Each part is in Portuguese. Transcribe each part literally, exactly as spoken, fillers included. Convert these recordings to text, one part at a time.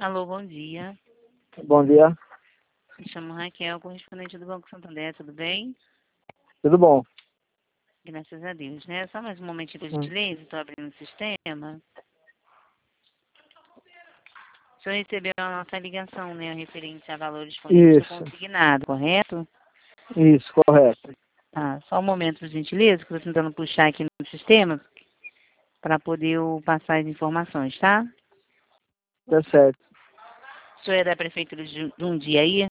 Alô, bom dia. Bom dia. Me chamo Raquel, correspondente do Banco Santander, tudo bem? Tudo bom? Graças a Deus, né? Só mais um momentinho por Hum. gentileza, estou abrindo o sistema. O senhor recebeu a nossa ligação, né, referente a valores fundidos Isso, consignado, correto? isso, correto. Ah, só um momento, por gentileza, que eu estou tentando puxar aqui no sistema para poder eu passar as informações, tá? Tá certo. O senhor é da prefeitura de de um dia aí?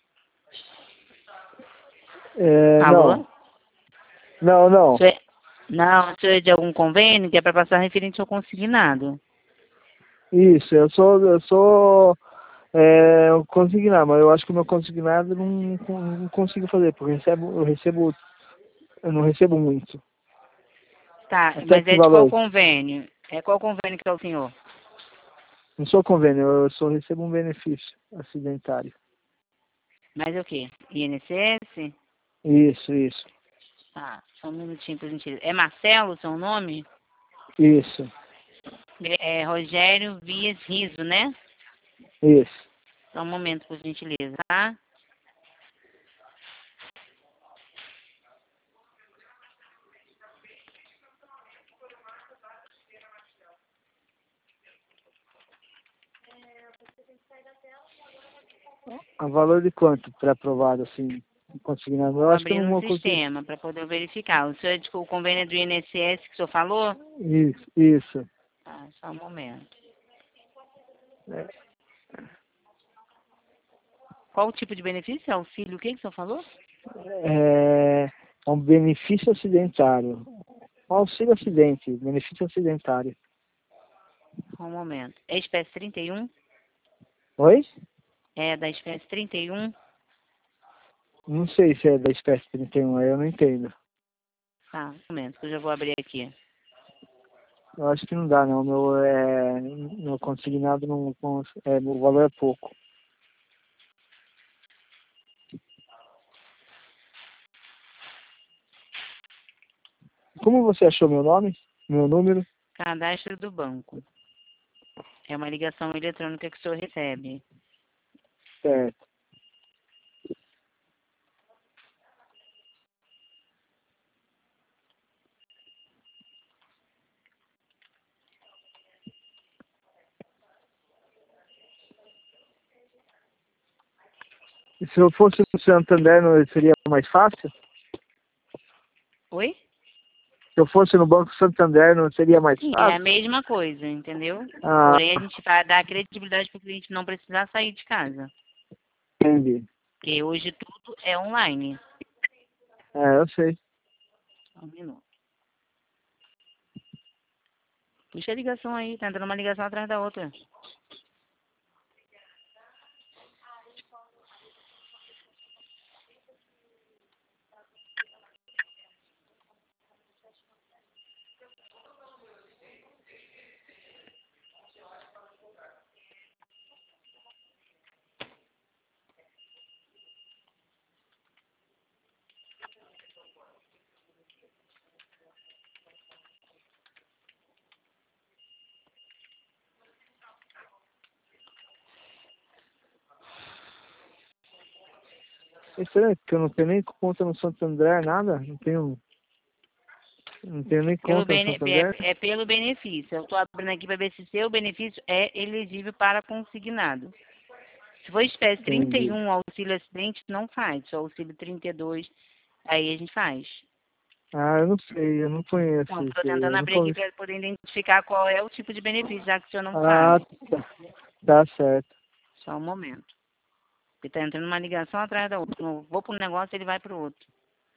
É, Alô? não, não, O não. senhor é... Não, o senhor é de algum convênio que é para passar referente ao consignado? Isso, eu sou, eu sou é, eu consignado, mas eu acho que o meu consignado não, não consigo fazer, porque eu recebo, eu recebo, eu não recebo muito. Tá, Até mas que é de qual valor? convênio? É qual convênio que é o senhor? Não sou convênio, eu só recebo um benefício acidentário. Mas é o quê? I N S S? Isso, isso, Tá, só um minutinho por gentileza. É Marcelo o seu nome? isso, É Rogério Vias Riso, né? isso. Só um momento por gentileza, tá? A valor de quanto para aprovado assim, consignado? Eu Vou acho que eu abrir não no vou conseguir. sistema para poder verificar. O senhor é de o convênio do I N S S que o senhor falou? Isso, isso. Tá, só um momento. É, Qual o tipo de benefício? Auxílio o que que o senhor falou? é um benefício acidentário. Um auxílio acidente, benefício acidentário. Só um momento. É espécie trinta e um? Oi? É da espécie trinta e um? Não sei se é da espécie trinta e um, aí eu não entendo. Tá, um momento, que eu já vou abrir aqui. Eu acho que não dá não, meu, é, meu consignado não, não é, o valor é pouco. Como você achou meu nome? Meu número? Cadastro do banco. É uma ligação eletrônica que o senhor recebe. Certo. E se eu fosse no Santander, não seria mais fácil? Oi? Se eu fosse no Banco Santander, não seria mais Sim, é a fácil? mesma coisa, entendeu? Ah, Porém, a gente vai dar credibilidade para o cliente não precisar sair de casa. entendi. Porque hoje tudo é online. É, eu sei. Só um minuto. Puxa a ligação aí, tá entrando uma ligação atrás da outra. É estranho, porque eu não tenho nem conta no Santander, nada. Não tenho, não tenho nem Pelo conta no bene... é, Santander. é pelo benefício. Eu estou abrindo aqui para ver se seu benefício é elegível para consignado. Se for espécie trinta e Entendi. um, auxílio acidente, não faz. Só auxílio trinta e dois, aí a gente faz. Ah, eu não sei, eu não conheço Bom, isso estou aí. tentando Eu abrir nunca aqui ouvi. para poder identificar qual é o tipo de benefício, já que o senhor não Ah, sabe. tá, tá certo. Só um momento. Porque está entrando uma ligação atrás da outra. Eu vou para um negócio, ele vai para o outro.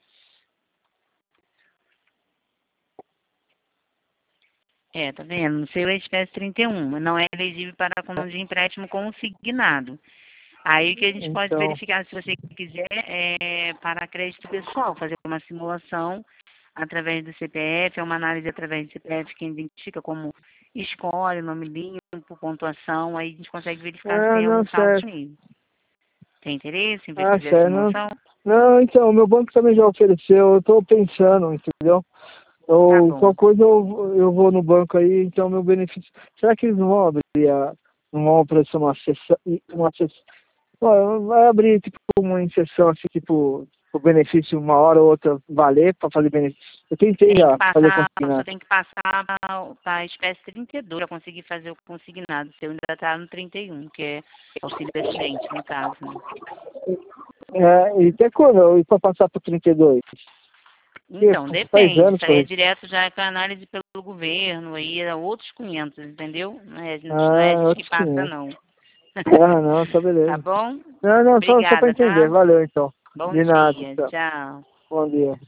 É, tá vendo? No seu é espécie trinta e um, mas não é elegível para a conta de empréstimo consignado. Aí o que a gente pode Então, verificar, se você quiser, é para crédito pessoal, fazer uma simulação através do C P F, é uma análise através do C P F que identifica como escolhe, nome limpo, pontuação, aí a gente consegue verificar se ah, tem não, algum saldo certo. disponível. Tem interesse em Ah, fazer a certo. Não, simulação? não, então, o meu banco também já ofereceu. Eu tô pensando, entendeu? Tá Ou bom. qualquer coisa eu, eu vou no banco aí, então meu benefício. Será que eles não vão abrir a, não vão oferecer uma sessão, uma sessão, vai abrir tipo uma inserção assim, tipo, o benefício uma hora ou outra valer para fazer benefício. Eu tentei Tem já que fazer passar, consignado. só tem que passar para a espécie trinta e dois para conseguir fazer o consignado. O seu ainda está no trinta e um, que é auxílio acidente, no caso, né? É, e até quando? E para passar para trinta e dois? Então, Porque faz depende. anos Isso aí é que direto já com a análise pelo governo, aí é outros quinhentos, entendeu? Não é, não é a Ah, gente que outros passa, quinhentos. não. Ah, não, tá Tá beleza. bom? Não, não, só, só para Obrigada, entender. tá? Valeu então. Bom De nada, dia. tchau. Tchau. Bom dia.